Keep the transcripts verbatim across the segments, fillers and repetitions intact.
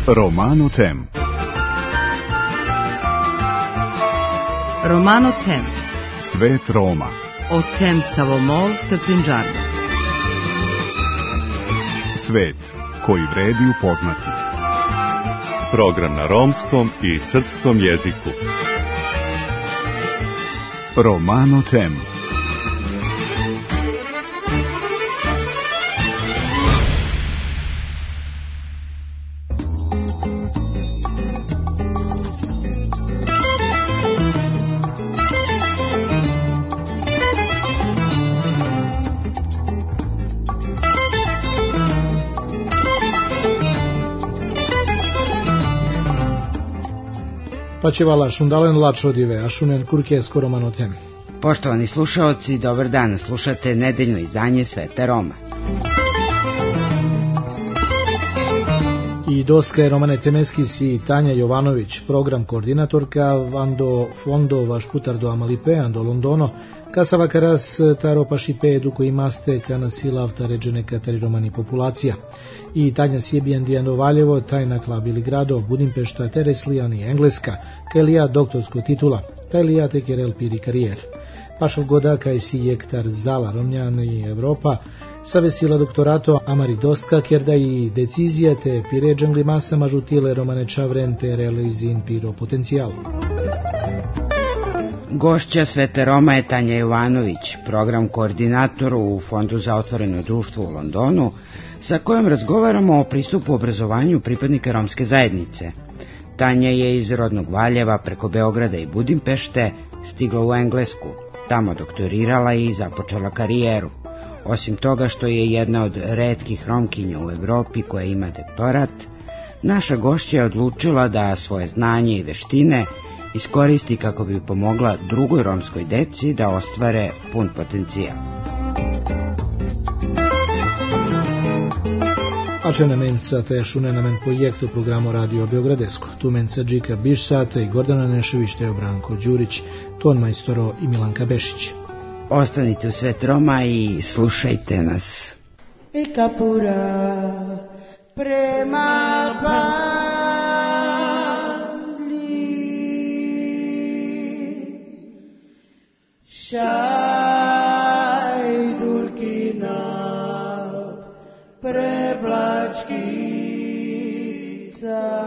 Romano Tem. Romano Tem. Svet Roma. O tem Savomol te Punjabi. Svet koji vredi upoznati. Program na romskom i srpskom jeziku. Romano Tem. Pačevala šundalen lačodive, a šunen kurkesko Romano Tem. Poštovani slušaoci, dobar dan, slušate nedeljno izdanje Sveta Roma. I doska je Romane Temeskis i Tanja Jovanović, program koordinatorka, vando fondo vašputar do Amalipean do Londono, kasava karas taro pašipe eduko imaste kana silavta ređene katari romani populacija. I Tanja Sjebijan Dijano Valjevo, tajna klabili grado, Budimpešta, Tereslijan i Engleska, Kelija doktorsko titula, Tajlija tekerel piri karijer. Pašov godaka i si jektar Zala Romnjan i Evropa, savesila doktorato Amari Dostka, kerda i decizija te piređangli masama žutile Romane Čavren te realizin piro potencijal. Gošća Svete Roma je Tanja Jovanović, program koordinator u Fondu za otvoreno društvo u Londonu, sa kojom razgovaramo o pristupu obrazovanju pripadnika romske zajednice. Tanja je iz rodnog Valjeva preko Beograda i Budimpešte stigla u Englesku, tamo doktorirala i započela karijeru. Osim toga što je jedna od retkih Romkinja u Evropi koja ima doktorat, naša gošća je odlučila da svoje znanje i veštine iskoristi kako bi pomogla drugoj romskoj deci da ostvare pun potencijal. Ačena menca te šunena men projektu programu Radio Beogradesko. Tu menca Džika Bišsata i Gordana Nešević te Branko Đurić, ton majstoro i Milanka Bešić. Ostanite u Svet Roma i slušajte nas. I kapura prema pali šajdulkina prevlačkica.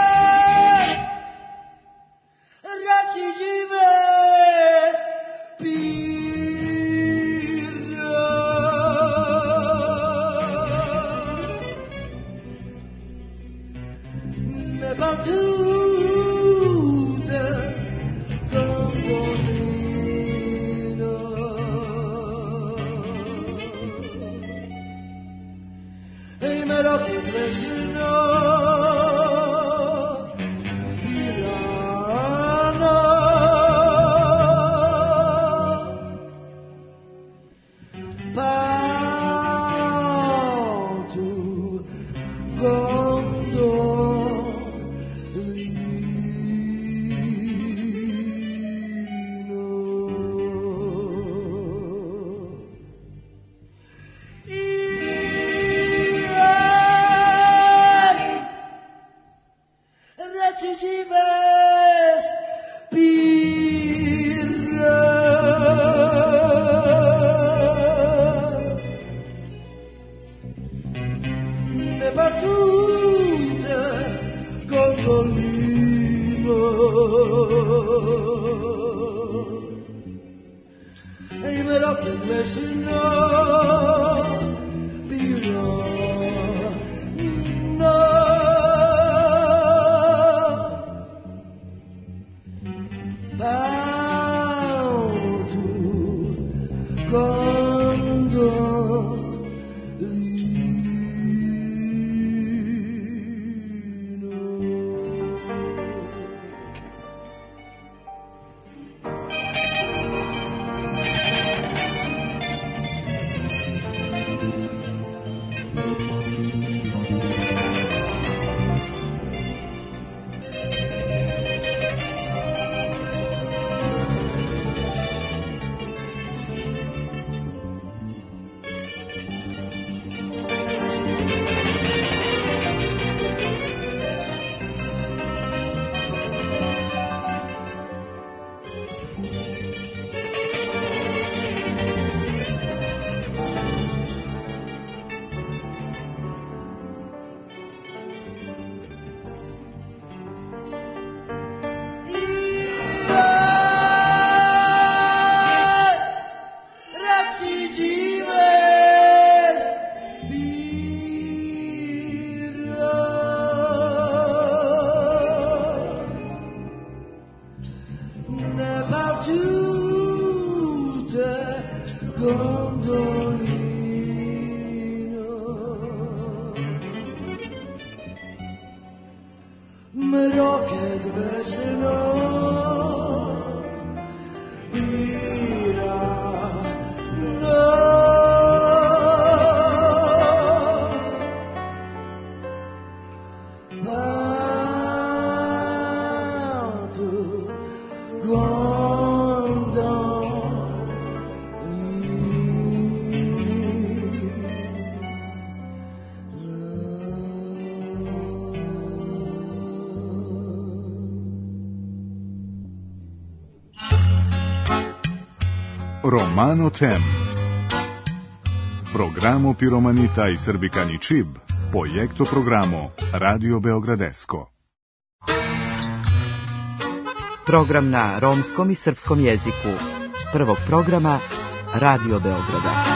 Be Romano Tem. Programo Piromanita i Srbikani Čib, projekto programo Radio Beogradesko. Program na romskom i srpskom jeziku. Prvog programa Radio Beograda.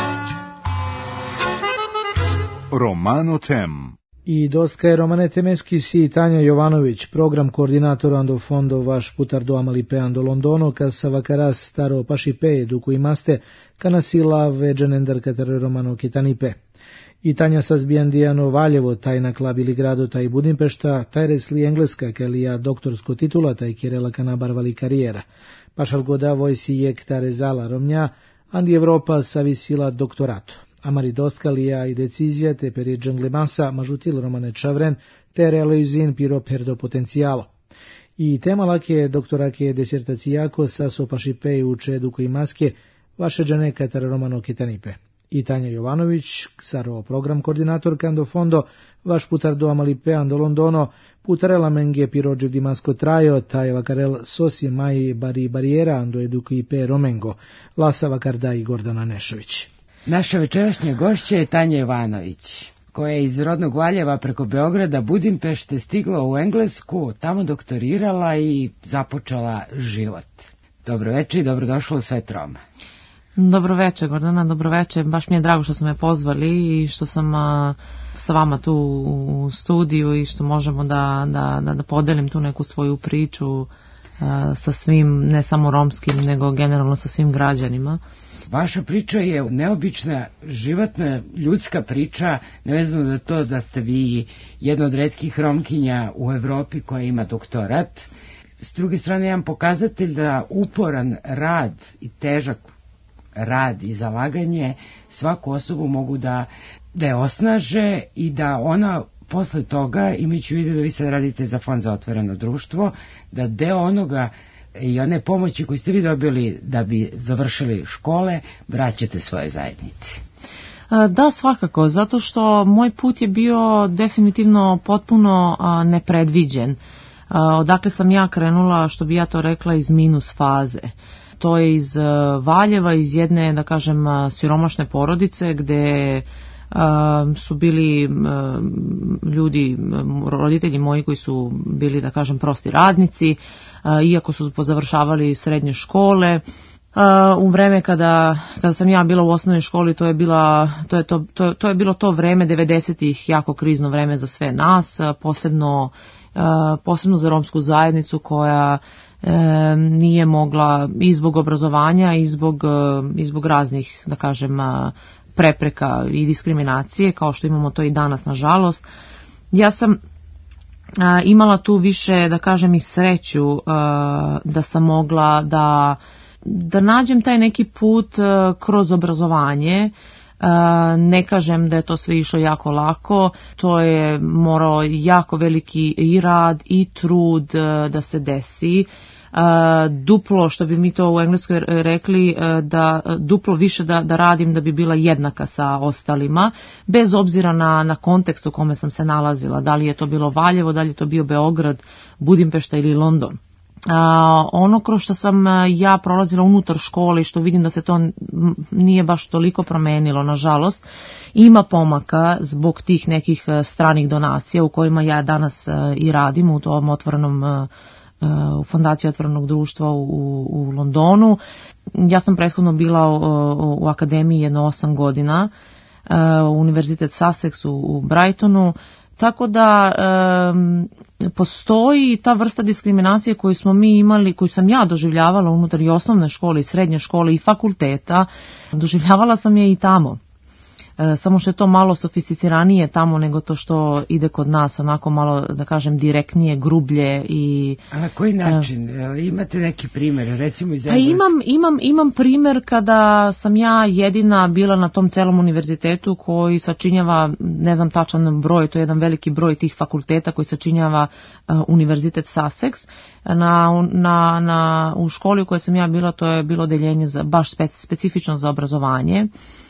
Romano Tem. I doska je Romane Temeski si Tanja Jovanović, program koordinator ando fondo vaš putar do Amalipe ando Londono, kas vakaras staro pašipe duku imaste, kanasila veđenender katero Romano Kitanipe. I Tanja sazbijandijano Valjevo, taj na klabili gradu, taj Budimpešta, taj resli engleska, kelija doktorsko titula, taj kirela kanabarvali karijera. Pašal goda vojsi jek tare zala Romnja, andi Evropa savisila doktorato. Amari dostkalija i decizija te per je džanglemasa mažutil Romane Čavren te realizin piro perdo potencijalo. I tema lake doktorake desertacijako sa sopašipe uče duko i maske vaše džane katar Romano Kitanipe. I Tanja Jovanović, saro program koordinator kando fondo, vaš putar do Amalipe ando Londono, putarela menge pirođe di masko trajo, taj vakarel sosi mai bari barijera ando eduku i pe romengo, Lasa Vakarda i Gordana Nešović. Naša večerašnja gošća je Tanja Jovanović, koja je iz rodnog Valjeva preko Beograda Budimpešte stigla u Englesku, tamo doktorirala i započela život. Dobro večer i dobrodošla u Svet Roma. Dobro večer, Gordana, dobro večer. Baš mi je drago što su me pozvali i što sam a, sa vama tu u studiju i što možemo da, da, da, da podelim tu neku svoju priču sa svim, ne samo romskim, nego generalno sa svim građanima. Vaša priča je neobična, životna, ljudska priča, nevezano za to da ste vi jedna od retkih Romkinja u Evropi koja ima doktorat. S druge strane, jedan pokazatelj da uporan rad i težak rad i zalaganje svaku osobu mogu da, da je osnaže i da ona posle toga, imajući u vidu da vi sad radite za Fond za otvoreno društvo, da deo onoga i one pomoći koje ste vi dobili da bi završili škole, vraćate svoje zajednici. Da, svakako, zato što moj put je bio definitivno potpuno nepredviđen. Odakle sam ja krenula, što bi ja to rekla, iz minus faze. To je iz Valjeva, iz jedne, da kažem, siromašne porodice gde su bili ljudi, roditelji moji koji su bili, da kažem, prosti radnici, iako su pozavršavali srednje škole. U vreme kada, kada sam ja bila u osnovnoj školi, to je, bila, to, je to, to, to je bilo to vreme devedesetih, jako krizno vreme za sve nas, posebno, posebno za romsku zajednicu koja nije mogla i zbog obrazovanja i zbog, i zbog raznih, da kažem, prepreka i diskriminacije, kao što imamo to i danas, nažalost. Ja sam a, imala tu više, da kažem, i sreću a, da sam mogla da, da nađem taj neki put a, kroz obrazovanje. A, ne kažem da je to sve išlo jako lako, to je morao jako veliki i rad i trud a, da se desi. Uh, duplo, što bi mi to u Engleskoj rekli, uh, da duplo više da, da radim da bi bila jednaka sa ostalima, bez obzira na, na kontekst u kome sam se nalazila, da li je to bilo Valjevo, da li je to bio Beograd, Budimpešta ili London. Uh, ono kroz što sam ja prolazila unutar škole i što vidim da se to nije baš toliko promenilo, nažalost, ima pomaka zbog tih nekih stranih donacija u kojima ja danas uh, i radim u tom otvorenom uh, u Fondaciji otvorenog društva u, u Londonu. Ja sam prethodno bila u, u akademiji jedno osam godina, u Univerzitet Sussex u, u Brightonu, tako da um, postoji ta vrsta diskriminacije koju smo mi imali, koju sam ja doživljavala unutar i osnovne škole i srednje škole i fakulteta, doživljavala sam je i tamo. E, samo što je to malo sofisticiranije tamo nego to što ide kod nas, onako malo, da kažem, direktnije, grublje i... A na koji način? E, imate neki primjer, recimo iz Engleske? Imam, imam, imam primjer kada sam ja jedina bila na tom celom univerzitetu koji sačinjava, ne znam tačan broj, to je jedan veliki broj tih fakulteta koji sačinjava uh, Univerzitet Sussex. Na, na, na, u školi u kojoj sam ja bila, to je bilo odeljenje za, baš speci, specifično za obrazovanje,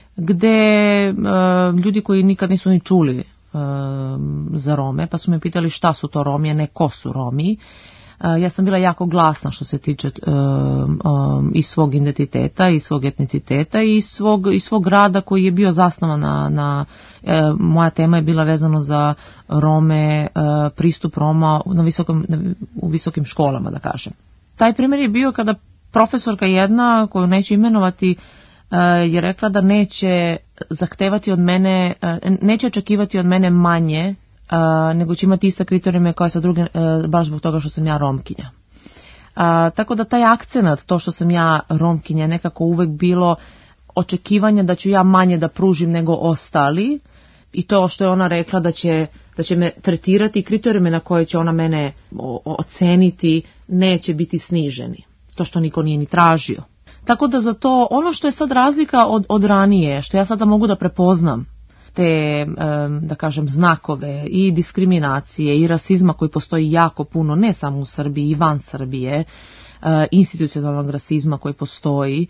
gde uh, ljudi koji nikad nisu ni čuli uh, za Rome, pa su me pitali šta su to Romi, a ne ko su Romi. Uh, ja sam bila jako glasna što se tiče uh, um, i svog identiteta, i svog etniciteta, i svog, i svog rada koji je bio zasnovan na, na uh, moja tema je bila vezano za Rome, uh, pristup Roma na visokom, na, u visokim školama, da kažem. Taj primjer je bio kada profesorka jedna, koju neću imenovati, je rekla da neće zahtevati od mene, neće očekivati od mene manje, nego će imati iste kriterijume kao sa druge, baš zbog toga što sam ja Romkinja. Tako da taj akcenat, to što sam ja Romkinja, nekako uvek bilo očekivanje da ću ja manje da pružim nego ostali, i to što je ona rekla da će, da će me tretirati i kriterijume na koje će ona mene oceniti neće biti sniženi. To što niko nije ni tražio. Tako da za to, ono što je sad razlika od, od ranije, što ja sada mogu da prepoznam, te, da kažem, znakove i diskriminacije i rasizma koji postoji jako puno, ne samo u Srbiji i van Srbije, institucionalnog rasizma koji postoji.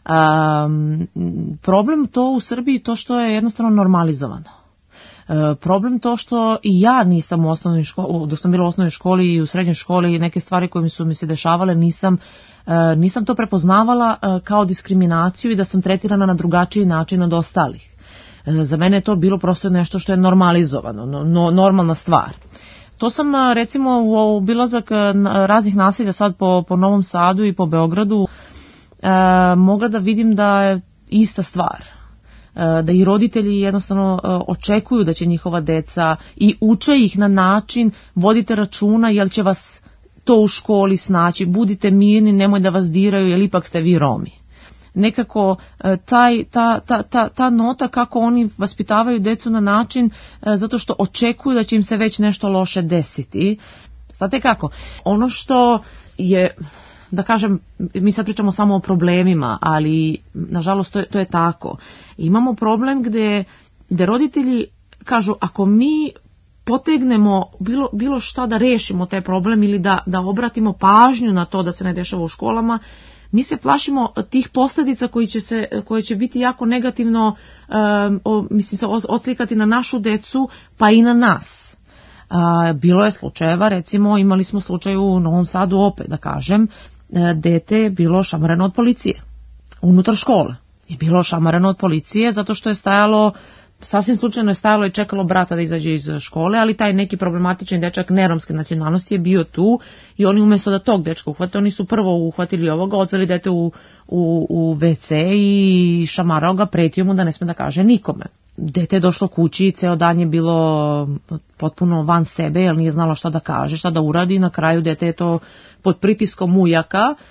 Problem to u Srbiji to što je jednostavno normalizovano. Problem to što i ja nisam u osnovnoj školi, dok sam bila u osnovnoj školi i u srednjoj školi, neke stvari koje mi su mi se dešavale nisam nisam to prepoznavala kao diskriminaciju i da sam tretirana na drugačiji način od ostalih. Za mene je to bilo prosto nešto što je normalizovano, no, normalna stvar. To sam recimo u obilazak raznih naselja sad po, po Novom Sadu i po Beogradu mogla da vidim da je ista stvar. da i roditelji jednostavno očekuju da će njihova deca i uče ih na način, vodite računa jel će vas to u školi snaći, budite mirni, nemoj da vas diraju jer ipak ste vi Romi. Nekako taj, ta, ta, ta, ta nota kako oni vaspitavaju decu na način zato što očekuju da će im se već nešto loše desiti. Znate kako? Ono što je, da kažem, mi sad pričamo samo o problemima, ali nažalost to je, to je tako. Imamo problem gde, gde roditelji kažu ako mi potegnemo bilo, bilo šta da rešimo taj problem ili da, da obratimo pažnju na to da se ne dešava u školama, mi se plašimo tih posljedica koji će, se, koje će biti jako negativno um, o, mislim se odslikati na našu decu pa i na nas. Uh, bilo je slučajeva, recimo imali smo slučaj u Novom Sadu opet da kažem, uh, dete je bilo šamareno od policije unutar škole. Je bilo šamareno od policije zato što je stajalo, sasvim slučajno je stajalo i čekalo brata da izađe iz škole, ali taj neki problematični dečak neromske nacionalnosti je bio tu i oni umjesto da tog dečka uhvate, oni su prvo uhvatili ovoga, odveli dete u, u, u ve ce i šamarao ga, pretio mu da ne sme da kaže nikome. Dete je došlo kući i ceo dan je bilo potpuno van sebe jer nije znalo šta da kaže, šta da uradi. Na kraju dete je to pod pritiskom ujaka e,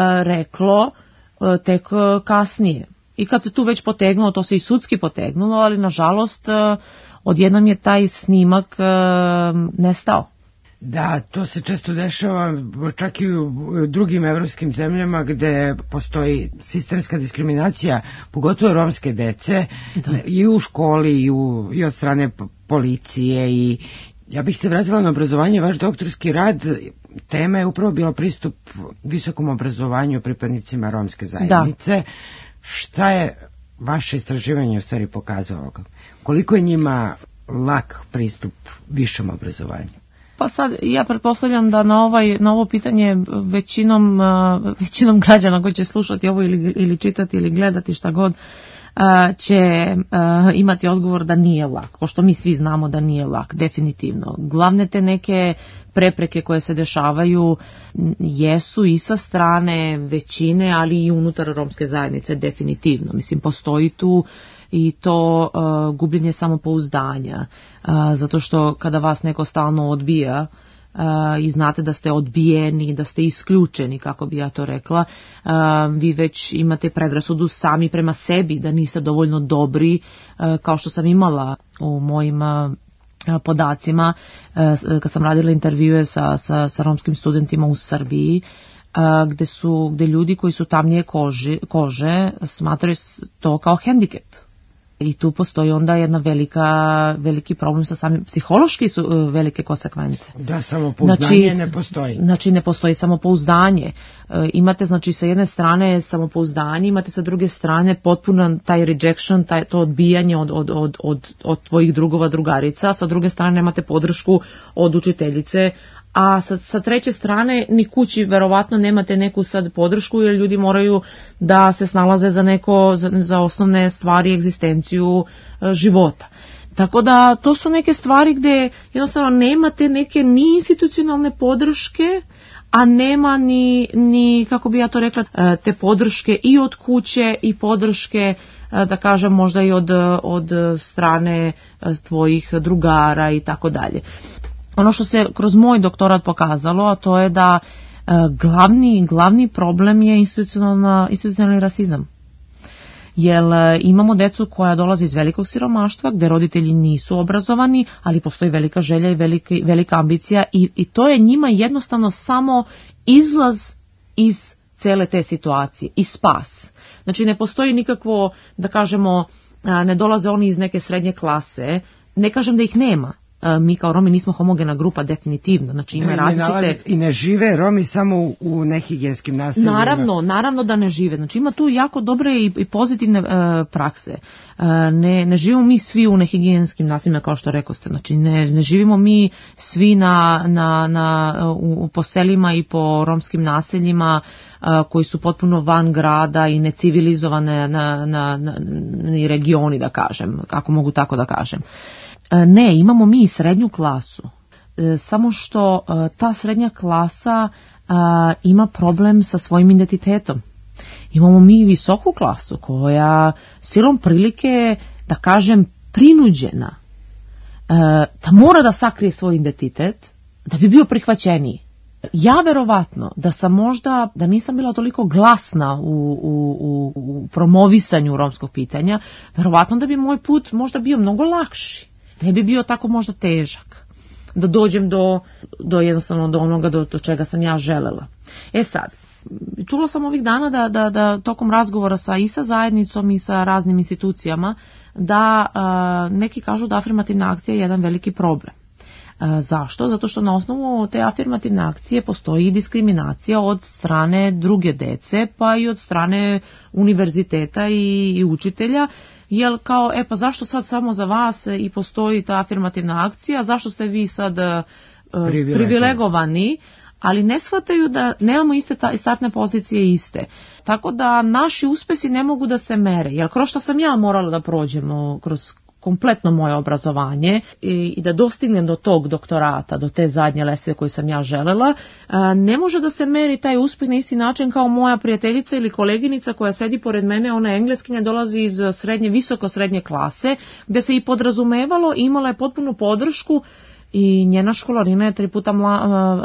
reklo e, tek kasnije. I kad se tu već potegnulo, to se i sudski potegnulo, ali nažalost odjednom je taj snimak e, nestao. Da, to se često dešava čak i u drugim evropskim zemljama gde postoji sistemska diskriminacija, pogotovo romske dece, da. I u školi i, u, i od strane policije. I ja bih se vratila na obrazovanje. Vaš doktorski rad, tema je upravo bila pristup visokom obrazovanju pripadnicima romske zajednice. Da. Šta je vaše istraživanje u stvari pokazalo? Koliko je njima lak pristup višem obrazovanju? Pa sad ja pretpostavljam da na, ovaj, na ovo pitanje većinom, većinom građana koji će slušati ovo ili, ili čitati ili gledati šta god će imati odgovor da nije lak, ko što mi svi znamo da nije lak, definitivno. Glavne te neke prepreke koje se dešavaju jesu i sa strane većine, ali i unutar romske zajednice, definitivno. Mislim, postoji tu i to uh, gubljenje samopouzdanja, uh, zato što kada vas neko stalno odbija uh, i znate da ste odbijeni, da ste isključeni, kako bi ja to rekla, uh, vi već imate predrasudu sami prema sebi, da niste dovoljno dobri, uh, kao što sam imala u mojim uh, podacima, uh, kad sam radila intervjue sa, sa, sa romskim studentima u Srbiji, uh, gde su, gde ljudi koji su tamnije kože, kože smatraju to kao hendikep. I tu postoji onda jedna velika, veliki problem sa samim, psihološki su uh, velike konsekvence. Da, samopouzdanje znači, ne postoji. Znači ne postoji samopouzdanje. Uh, imate znači sa jedne strane samopouzdanje, imate sa druge strane potpuno taj rejection, taj, to odbijanje od, od, od, od, od tvojih drugova, drugarica, sa druge strane nemate podršku od učiteljice, a sa, sa treće strane ni kući verovatno nemate neku sad podršku jer ljudi moraju da se snalaze za neko, za, za osnovne stvari, egzistenciju e, života. Tako da to su neke stvari gde jednostavno nemate neke ni institucionalne podrške, a nema ni, ni kako bi ja to rekla, e, te podrške i od kuće i podrške e, da kažem možda i od, od strane e, tvojih drugara i tako dalje. Ono što se kroz moj doktorat pokazalo, a to je da e, glavni, glavni problem je institucionalni rasizam. Jer e, imamo decu koja dolaze iz velikog siromaštva, gde roditelji nisu obrazovani, ali postoji velika želja i velika, velika ambicija i, i to je njima jednostavno samo izlaz iz cele te situacije i spas. Znači ne postoji nikakvo, da kažemo, ne dolaze oni iz neke srednje klase, ne kažem da ih nema. Mi kao Romi nismo homogena grupa, definitivno. Znači ima različite... I ne žive Romi samo u nehigijenskim naseljima. Naravno, naravno da ne žive. Znači ima tu jako dobre i, i pozitivne uh, prakse. Uh, ne, ne živimo mi svi u nehigijenskim naseljima, kao što rekoste. Znači ne, ne živimo mi svi na, na, na, u, po selima i po romskim naseljima uh, koji su potpuno van grada i necivilizovane na, na, na, na regioni, da kažem, kako mogu tako da kažem. Ne, imamo mi i srednju klasu, e, samo što e, ta srednja klasa e, ima problem sa svojim identitetom. Imamo mi visoku klasu koja silom prilike, da kažem, prinuđena da mora da sakrije svoj identitet da bi bio prihvaćeniji. Ja verovatno da sam možda, da nisam bila toliko glasna u, u, u, u promovisanju romskog pitanja, verovatno da bi moj put možda bio mnogo lakši. Ne bi bio tako možda težak. Da dođem do, do jednostavno do onoga do, do čega sam ja želela. E sad, čula sam ovih dana da, da, da tokom razgovora sa i sa zajednicom i sa raznim institucijama da a, neki kažu da afirmativna akcija je jedan veliki problem. A, zašto? Zato što na osnovu te afirmativne akcije postoji i diskriminacija od strane druge dece, pa i od strane univerziteta i, i učitelja, jel kao, e pa zašto sad samo za vas i postoji ta afirmativna akcija, zašto ste vi sad uh, privilegovani, ali ne shvataju da nemamo iste ta, startne pozicije iste. Tako da naši uspesi ne mogu da se mere, jer kroz što sam ja morala da prođem kroz kompletno moje obrazovanje i, i da dostignem do tog doktorata, do te zadnje lestve koju sam ja želela, a, ne može da se meri taj uspeh na isti način kao moja prijateljica ili koleginica koja sedi pored mene, ona engleskinja, dolazi iz srednje, visoko srednje klase, gde se i podrazumevalo, imala je potpunu podršku i njena školarina je tri puta mla,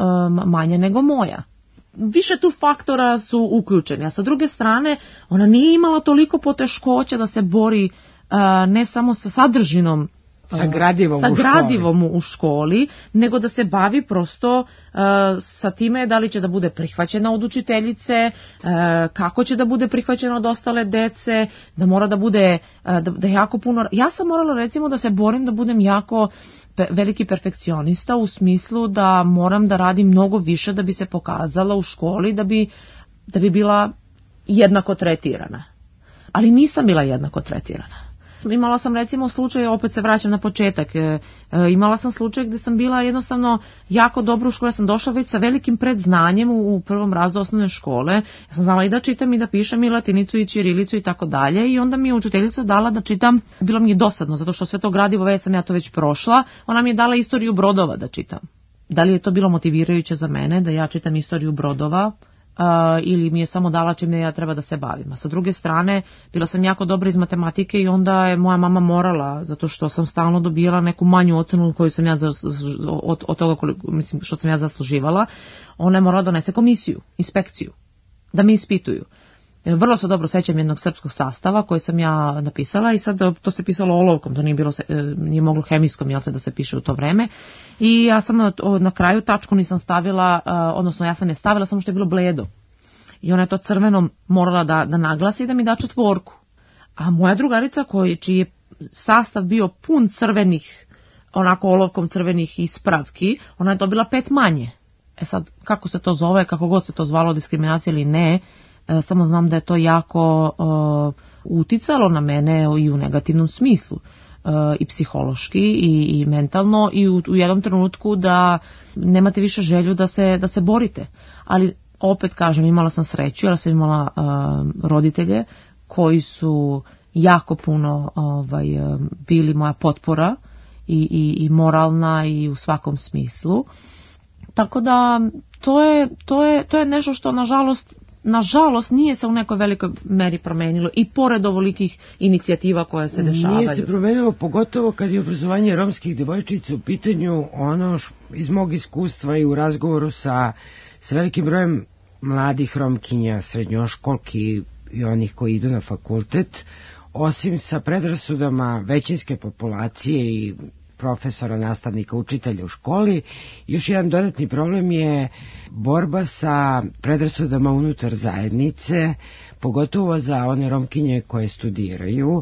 manja nego moja. Više tu faktora su uključeni, a sa druge strane ona nije imala toliko poteškoća da se bori a, ne samo sa sadržinom, sa gradivom, sa u, gradivom školi. u školi, nego da se bavi prosto uh, sa time da li će da bude prihvaćena od učiteljice, uh, kako će da bude prihvaćena od ostale dece, da mora da bude, uh, da, da jako puno... Ja sam morala recimo da se borim da budem jako pe, veliki perfekcionista u smislu da moram da radim mnogo više da bi se pokazala u školi, da bi, da bi bila jednako tretirana. Ali nisam bila jednako tretirana. Imala sam recimo slučaj, opet se vraćam na početak, e, e, imala sam slučaj gde sam bila jednostavno jako dobro u školi, ja sam došla već sa velikim predznanjem u, u prvom razredu osnovne škole, ja sam znala i da čitam i da pišem i latinicu i ćirilicu i tako dalje i onda mi je učiteljica dala da čitam, bilo mi je dosadno zato što sve to gradivo već sam ja to već prošla, ona mi je dala istoriju brodova da čitam. Da li je to bilo motivirajuće za mene da ja čitam istoriju brodova? Uh, ili mi je samo dala čime ja treba da se bavim. A sa druge strane, bila sam jako dobra iz matematike i onda je moja mama morala, zato što sam stalno dobijala neku manju ocenu koju sam ja od, od toga koliko, mislim, što sam ja zasluživala, ona je morala donese komisiju, inspekciju, da me ispituju. Vrlo se dobro sećam jednog srpskog sastava koji sam ja napisala i sad to se pisalo olovkom, to nije bilo, nije moglo hemijskom, jel te, da se piše u to vreme. I ja sam na kraju tačku nisam stavila, odnosno ja sam je stavila samo što je bilo bledo. I ona je to crvenom morala da, da naglasi i da mi da četvorku. A moja drugarica koji, čiji je sastav bio pun crvenih, onako olovkom crvenih ispravki, ona je dobila pet manje. E sad, kako se to zove, kako god se to zvalo, diskriminacija ili ne, samo znam da je to jako uh, uticalo na mene i u negativnom smislu, uh, i psihološki i, i mentalno i u, u jednom trenutku da nemate više želju da se, da se borite. Ali opet kažem, imala sam sreću jer sam imala uh, roditelje koji su jako puno ovaj, bili moja potpora i, i, i moralna i u svakom smislu. Tako da to je, to je, to je nešto što nažalost Nažalost, nije se u nekoj velikoj meri promenilo i pored ovolikih inicijativa koje se dešavaju. Nije se promenilo, pogotovo kad je obrazovanje romskih devojčica u pitanju, ono š, iz mog iskustva i u razgovoru sa, sa velikim brojem mladih romkinja, srednjoškolki i onih koji idu na fakultet, osim sa predrasudama većinske populacije i profesora, nastavnika, učitelja u školi. Još jedan dodatni problem je borba sa predrasudama unutar zajednice, pogotovo za one romkinje koje studiraju.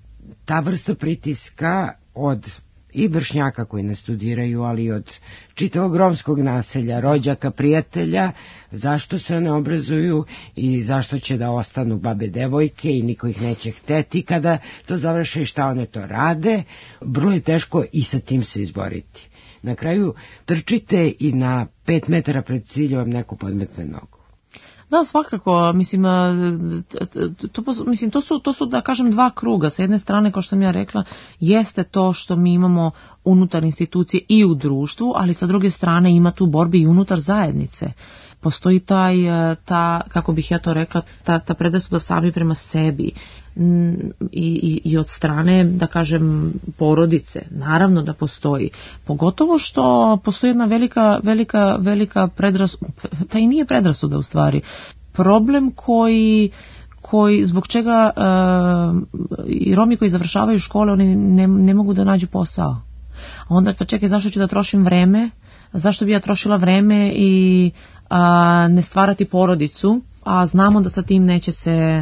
Ta vrsta pritiska od i vršnjaka koji ne studiraju, ali i od čitavog romskog naselja, rođaka, prijatelja, zašto se ne obrazuju i zašto će da ostanu babe devojke i niko ih neće hteti kada to završe i šta one to rade. Vrlo je teško i sa tim se izboriti. Na kraju trčite i na pet metara pred ciljem vam neko podmetne nogu. Da, svakako, mislim, to, mislim to, su, to su, da kažem, dva kruga. Sa jedne strane, kao što sam ja rekla, jeste to što mi imamo unutar institucije i u društvu, ali sa druge strane ima tu borbi i unutar zajednice. postoji taj, ta, kako bih ja to rekla, ta, ta predrasuda sami prema sebi. I, i, i od strane, da kažem, porodice, naravno da postoji. Pogotovo što postoji jedna velika, velika, velika predrasuda, pa i nije predrasuda u stvari, problem koji, koji zbog čega uh, i Romi koji završavaju škole, oni ne, ne mogu da nađu posao. A onda pa čekaj, zašto ću da trošim vreme, zašto bi ja trošila vreme i a, ne stvarati porodicu, a znamo da sa tim neće se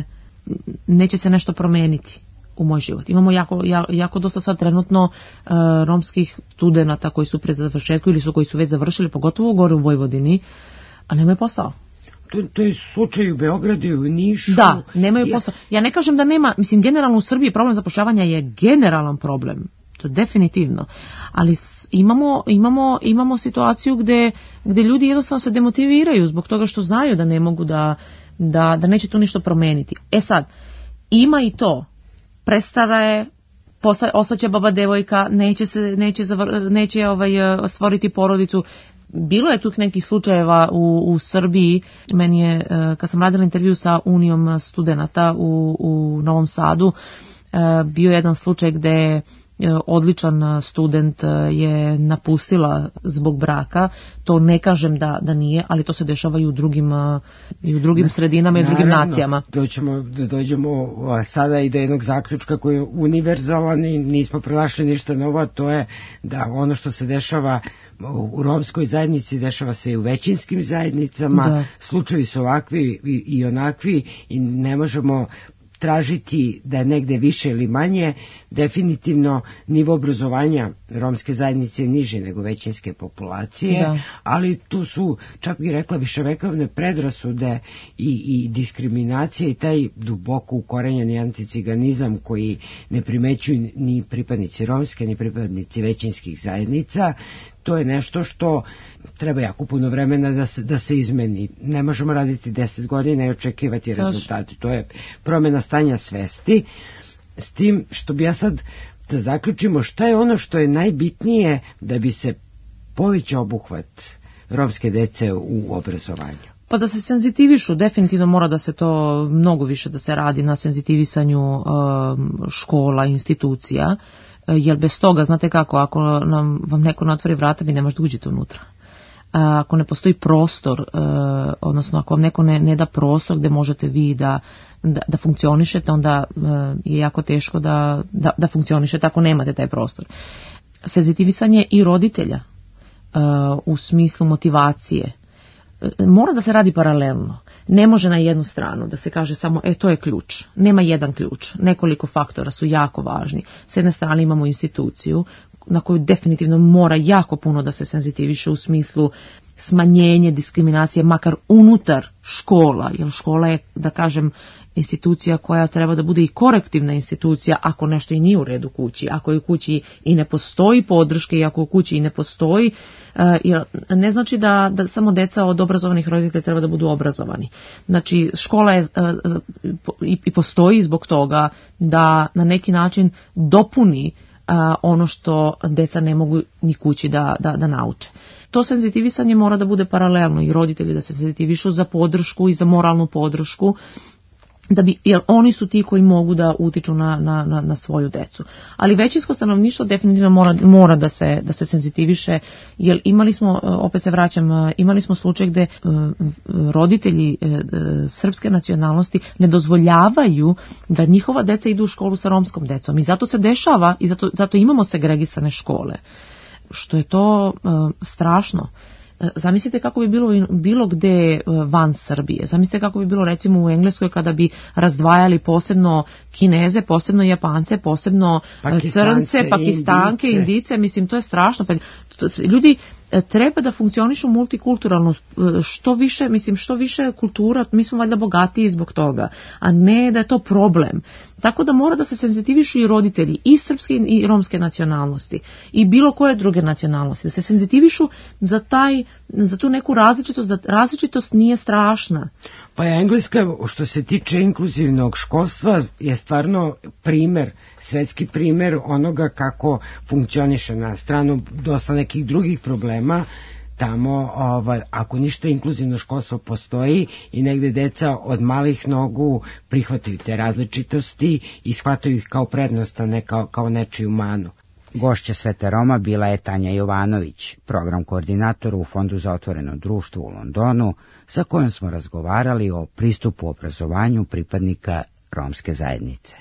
neće se nešto promeniti u moj život. Imamo jako, jako dosta sad trenutno uh, romskih studenata koji su pre završetku ili su koji su već završili, pogotovo gore u Vojvodini, a nemaju posao. To, to je slučaj u Beogradu i u Nišu. Da, nemaju posao. Ja ne kažem da nema, mislim, generalno u Srbiji problem zapošljavanja je generalan problem. To je definitivno. Ali imamo, imamo, imamo situaciju gde, gde ljudi jednostavno se demotiviraju zbog toga što znaju da ne mogu da Da, da neće tu ništa promeniti. E sad, ima i to, prestara je, posta, ostaće baba devojka, neće, se, neće, zavr, neće ovaj, stvoriti porodicu. Bilo je tu nekih slučajeva u, u Srbiji, meni je, kad sam radila intervju sa Unijom studenata u, u Novom Sadu, bio je jedan slučaj gde odličan student je napustila zbog braka. To ne kažem da, da nije, ali to se dešava i u drugim, i u drugim sredinama i u drugim nacijama. Doćemo, da dođemo sada i do jednog zaključka koji je univerzalan i nismo pronašli ništa novo, to je da ono što se dešava u romskoj zajednici dešava se i u većinskim zajednicama, da. Slučajevi su ovakvi i, i onakvi i ne možemo tražiti da je negde više ili manje. Definitivno nivo obrazovanja romske zajednice je niži nego većinske populacije, da. Ali tu su, čak bih rekla, viševekovne predrasude i, i diskriminacije i taj duboko ukorenjeni anticiganizam koji ne primećuju ni pripadnici romske ni pripadnici većinskih zajednica. To je nešto što treba jako puno vremena da se, da se izmeni. Ne možemo raditi deset godina i očekivati rezultate. To je promjena stanja svesti. S tim što bi ja sad da zaključimo šta je ono što je najbitnije da bi se povećao obuhvat romske dece u obrazovanju. Pa da se senzitivišu, definitivno mora da se to mnogo više da se radi na senzitivisanju um, škola, institucija. Jer bez toga, znate kako, ako nam, vam neko ne otvori vrata, vi ne možete uđiti unutra. A, ako ne postoji prostor, e, odnosno ako vam neko ne, ne da prostor gde možete vi da, da, da funkcionišete, onda e, je jako teško da, da, da funkcionišete ako nemate taj prostor. Senzitivisanje i roditelja e, u smislu motivacije e, mora da se radi paralelno. Ne može na jednu stranu da se kaže samo, e, to je ključ. Nema jedan ključ. Nekoliko faktora su jako važni. S jedne strane imamo instituciju na koju definitivno mora jako puno da se senzitiviše u smislu smanjenje diskriminacije, makar unutar škola, jer škola je, da kažem, institucija koja treba da bude i korektivna institucija ako nešto i nije u redu kući, ako je u kući i ne postoji podrške i ako u kući i ne postoji, jer ne znači da, da samo deca od obrazovanih roditelja treba da budu obrazovani. Znači škola je i postoji zbog toga da na neki način dopuni ono što deca ne mogu ni kući da, da, da nauče. To senzitivisanje mora da bude paralelno i roditelji da se senzitivišu za podršku i za moralnu podršku, da bi, jer oni su ti koji mogu da utiču na, na, na, na svoju decu. Ali većinsko stanovništvo definitivno mora, mora da se, da se senzitiviše, jer imali smo, opet se vraćam, imali smo slučaj gde roditelji srpske nacionalnosti ne dozvoljavaju da njihova deca idu u školu sa romskom decom i zato se dešava i zato, zato imamo segregisane škole, što je to uh, strašno. Zamislite kako bi bilo bilo gde van Srbije. Zamislite kako bi bilo recimo u Engleskoj kada bi razdvajali posebno Kineze, posebno Japance, posebno Pakistance, Crnce, Pakistanke, Indice. Indice. Mislim, to je strašno. Ljudi treba da funkcionišu multikulturalno, što više, mislim, što više kultura, mi smo valjda bogatiji zbog toga, a ne da je to problem. Tako da mora da se senzitivišu i roditelji i srpske i romske nacionalnosti i bilo koje druge nacionalnosti, da se senzitivišu za taj, za tu neku različitost, da različitost nije strašna. Pa Engleska, što se tiče inkluzivnog školstva, je stvarno primer, svetski primer onoga kako funkcioniše. Na stranu dosta nekih drugih problema, tamo, ovaj, ako ništa, inkluzivno školstvo postoji i negde deca od malih nogu prihvataju te različitosti i shvataju ih kao prednost, a ne kao, kao nečiju manu. Gošća Svete Roma bila je Tanja Jovanović, program koordinator u Fondu za otvoreno društvo u Londonu, sa kojom smo razgovarali o pristupu obrazovanju pripadnika romske zajednice.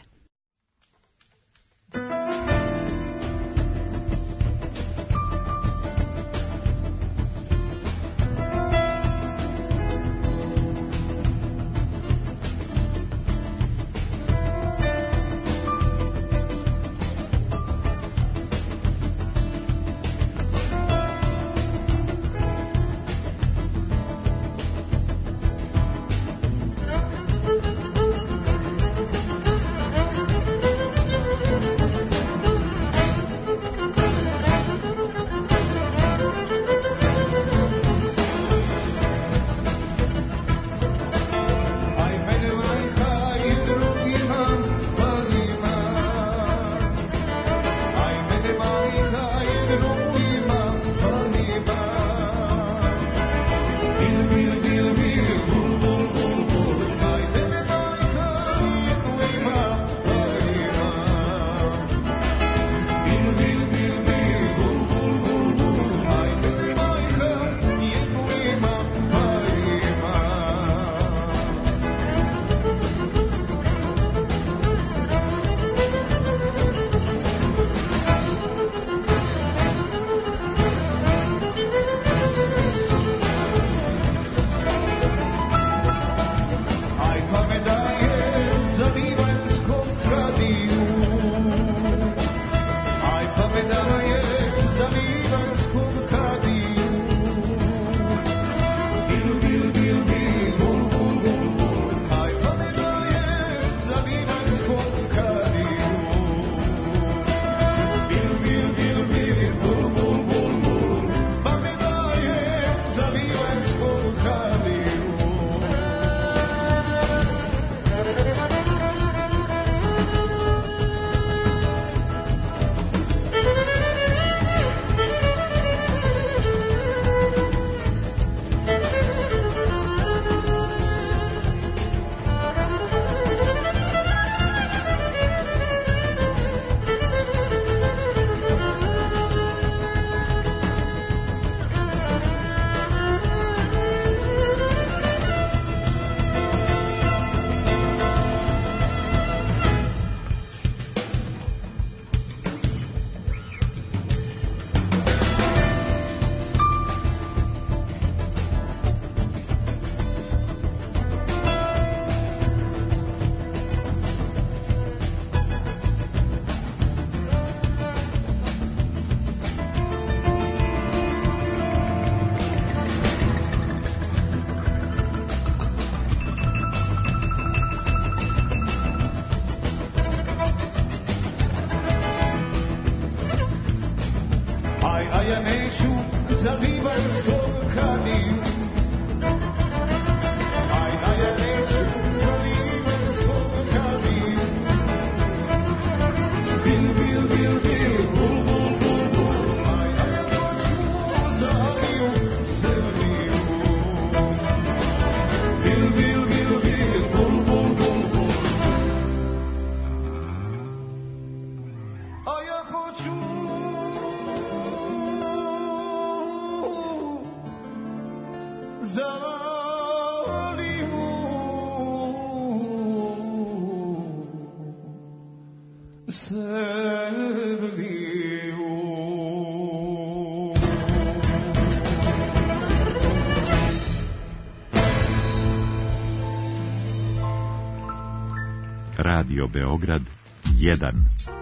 Radio Beograd jedan.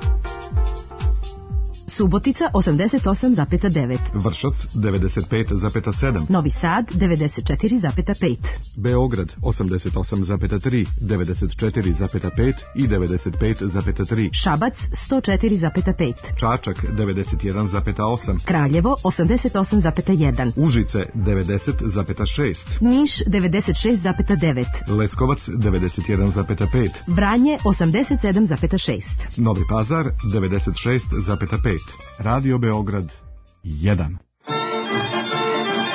Subotica osamdeset osam zarez devet. Vršac devedeset pet zarez sedam. Novi Sad devedeset četiri zarez pet. Beograd osamdeset osam zarez tri, devedeset četiri zarez pet i devedeset pet zarez tri. Šabac sto četiri zarez pet. Čačak devedeset jedan zarez osam. Kraljevo osamdeset osam zarez jedan. Užice devedeset zarez šest. Niš devedeset šest zarez devet. Leskovac devedeset jedan zarez pet. Vranje osamdeset sedam zarez šest. Novi Pazar devedeset šest zarez pet. Radio Beograd jedan.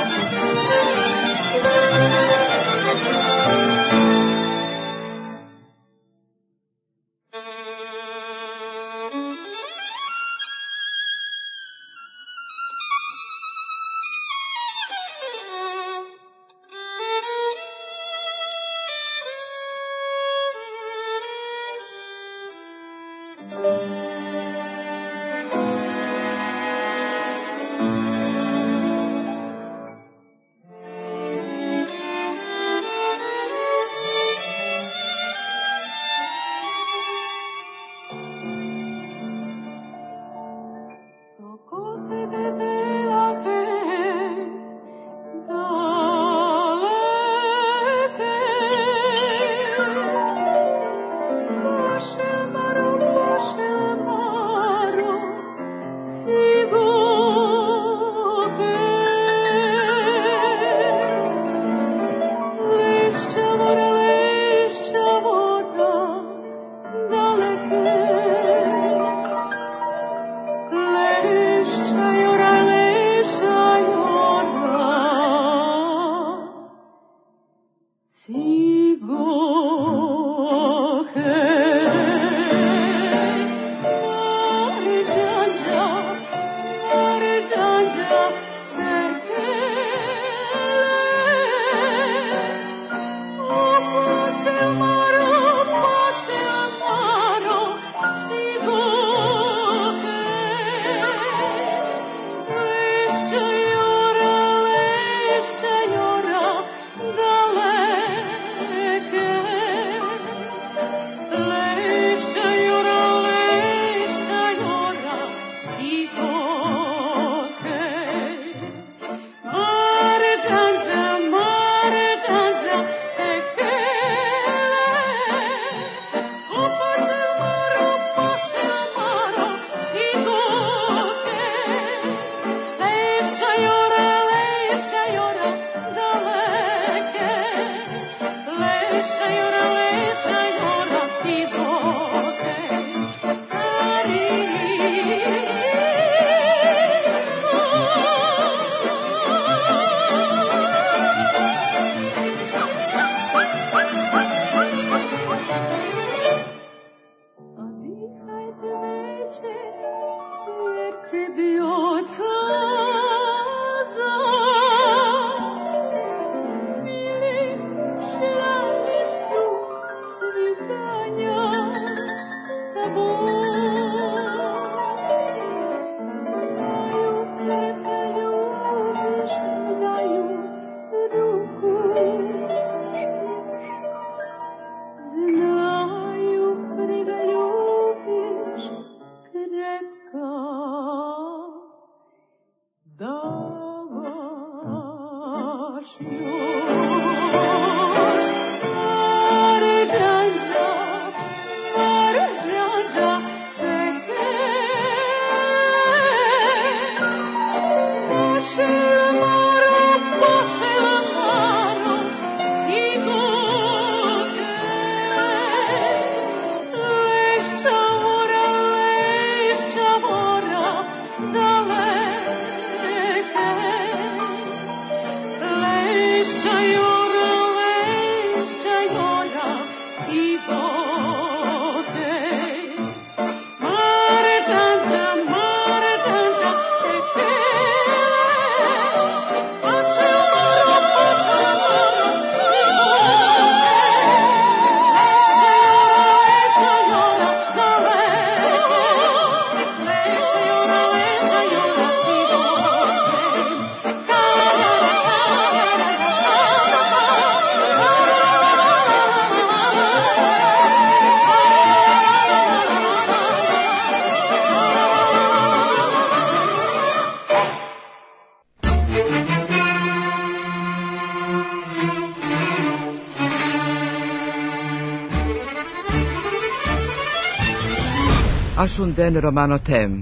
Buŝun den romanotem.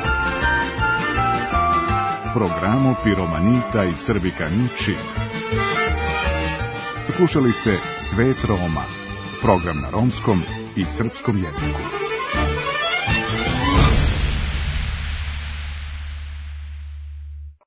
Programo Piromanita i Srbikani Čib. Slušali ste Svet Roma, program na romskom i srpskom jeziku.